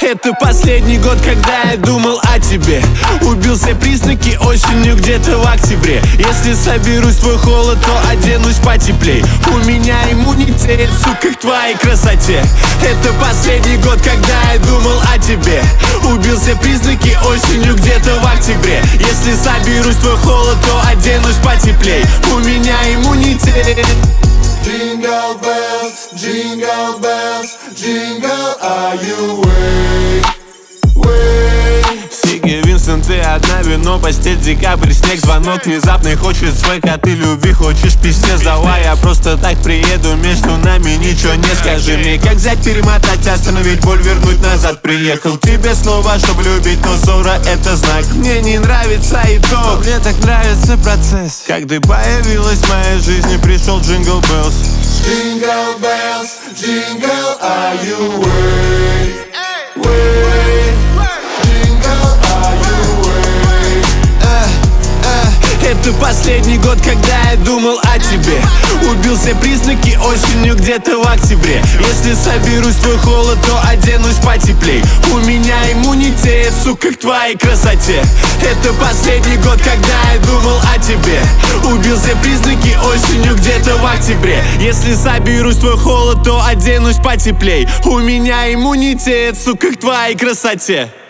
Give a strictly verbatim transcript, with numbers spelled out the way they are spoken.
Это последний год, когда я думал о тебе. Убил все признаки осенью где-то в октябре. Если соберусь в твой холод, то оденусь потеплей. У меня иммунитет, сука, к твоей красоте. Это последний год, когда я думал о тебе. Убил все признаки осенью где-то в октябре. Если соберусь в твой холод, то оденусь потеплей. У меня иммунитет. Jingle bells, jingle bells, jingle all you way, way. Сиги, Винсент, ты одна, вино, постель, декабрь, снег, звонок внезапный, хочет свек, а ты любви хочешь пиздец. Давай я просто так приеду, между нами ничего не скажи мне. Как взять, перемотать, остановить боль, вернуть назад. Приехал к тебе снова, чтоб любить, но ссора это знак. Мне не нравится итог, мне так нравится процесс. Как ты появилась в моей жизни, пришел Jingle Bells. Jingle bells, jingle all you way, way. Jingle all you way. Это последний год, когда я думал о тебе. Убил все признаки осенью где-то в октябре. Если соберусь в твой холод, то оденусь потеплей. У меня иммунитет, сука, к твоей красоте. Это последний год, когда я думал о тебе. Убил все признаки осенью где-то в октябре. Если соберусь в твой холод, то оденусь потеплей. У меня иммунитет, сука, к твоей красоте.